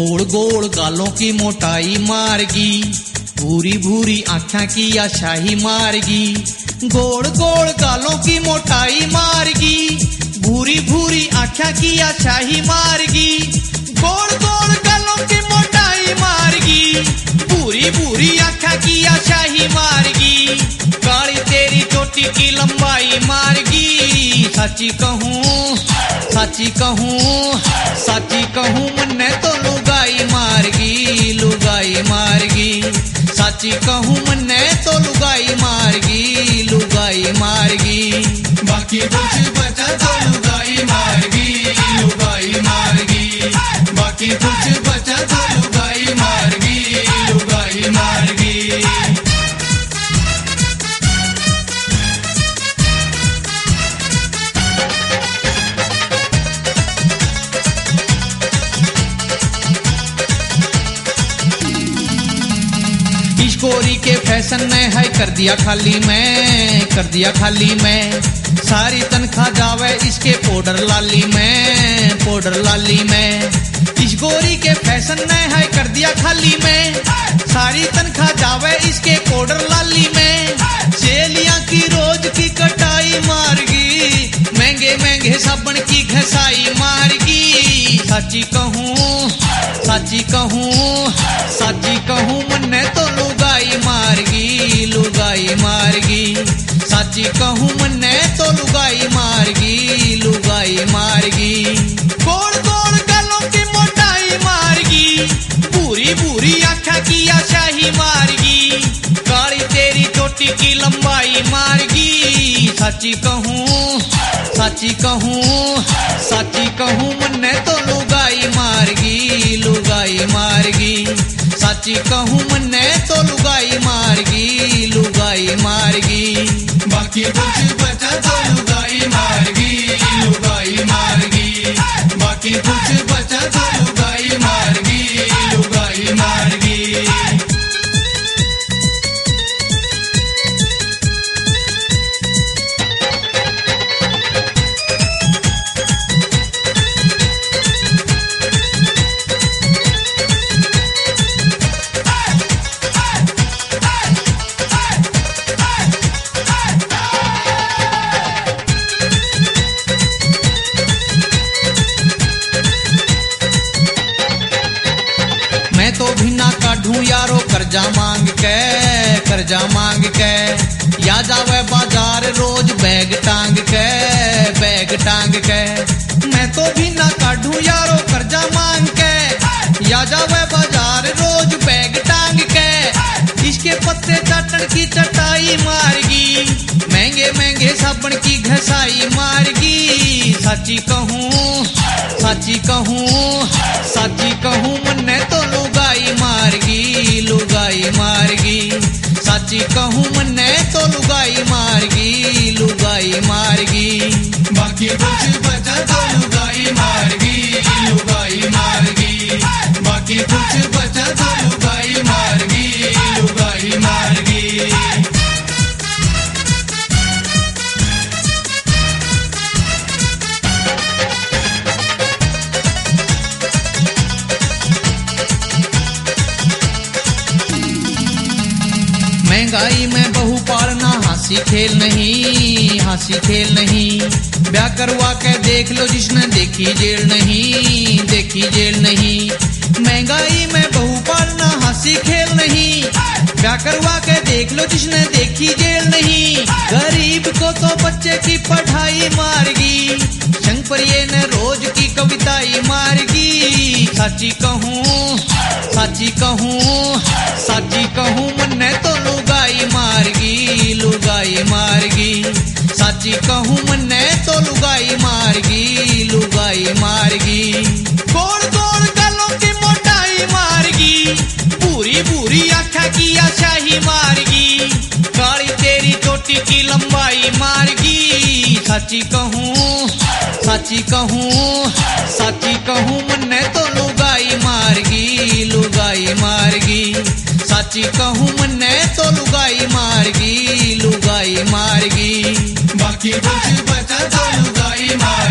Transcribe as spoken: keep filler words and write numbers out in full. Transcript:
गोल गोल गालों की मोटाई मारगी, भूरी भूरी आँखें की आशाही मारगी। गोल गोल गालों की मोटाई मारगी, भूरी भूरी आँखें की आशाही मारगी। गोल गोल गालों की मोटाई मारगी, भूरी भूरी आँखें की आशाही मारगी। काली तेरी चोटी की लंबाई मारगी। सच्ची कहूँ सच्ची कहूँ सच्ची कहूँ मन्ने तो लुगाई मारगी, लुगाई मारगी। सच्ची कहूँ मन्ने तो लुगाई मारगी, लुगाई मारगी। बाकी कुछ बचा तो लुगाई मारगी, लुगाई मारगी। बाकी कुछ बचा तो लुगाई मारगी, लुगाई मारगी। गोरी के फैशन ने है कर दिया खाली मैं, कर दिया खाली मैं। सारी तनख्वाह जावे इसके पाउडर लाली में, पाउडर लाली में। इस गोरी के फैशन ने है कर दिया खाली मैं, सारी तनख्वाह जावे इसके पाउडर लाली में। चेलियां की रोज की कटाई मारगी, महंगे महंगे साबुन की घसाई मारगी। सच्ची कहूँ सच्ची कहूँ सच्ची कहूँ मन्ने तो लुगाई मारगी, लुगाई मारगी। सच्ची कहूँ मन्ने तो लुगाई मारगी, लुगाई मारगी। गोल गोल गालों की मोटाई मारगी, भूरी भूरी आँखें की आशाही मारगी। काली तेरी चोटी की लंबाई मारगी। सच्ची कहूँ सच्ची कहूँ सच्ची कहूँ मन्ने तो लुगाई मारगी, लुगाई मारगी। सच्ची कहूँ मन्ने तो लुगाई मारगी, लुगाई मारगी। बाकी कुछ बचा तो लुगाई मारगी, लुगाई मारगी। बाकी कुछ बचा तो लुगाई मारगी, लुगाई मारगी। मैं तो भी ना काढूं यारो कर्जा मांग के, कर्जा मांग के। या जावे बाजार रोज बैग टांग के, बैग टांग के। मैं तो भी ना काढूं यारो कर्जा मांग के, या जावे बाजार रोज बैग टांग के। इसके पत्ते चाटन की चटाई मारगी, महंगे महंगे साबुन की घसाई मारगी। सच्ची कहूँ सच्ची कहूँ सच्ची कहूँ मन्ने तो लुगाई मारगी, लुगाई मारगी। सच्ची कहूँ मन्ने तो लुगाई मारगी, लुगाई मारगी। बाकी कुछ बचा तो लुगाई मारगी, लुगाई मारगी। बाकी कुछ बचा तो लुगाई मारगी, लुगाई मारगी। महंगाई में बहू पालना हासी खेल नहीं, हासी खेल नहीं। ब्याह करवा के देख लो जिसने देखी जेल नहीं, देखी जेल नहीं। महंगाई में बहू पालना हासी खेल नहीं, ब्याह करवा के देख लो जिसने देखी जेल नहीं। गरीब को तो बच्चे की पढ़ाई मारगी, शंकरिये ने रोज की कविताई मारगी। सच्ची कहूँ सच्ची कहूँ सच्ची कहूँ मन्ने तो लुगाई मारगी, लुगाई मारगी। सच्ची कहूँ मन्ने तो लुगाई मारगी, लुगाई मारगी। गोल गोल गालों की मोटाई मारगी, भूरी भूरी आँखें की आशाही मारगी। काली तेरी चोटी की लंबाई मारगी। सच्ची कहूँ सच्ची कहूँ सच्ची कहूँ मन्ने तो लुगाई मारगी, लुगाई मारगी। सच्ची कहूँ मन्ने तो लुगाई मारगी, लुगाई मारगी। बाकी कुछ बचा तो लुगाई मारगी।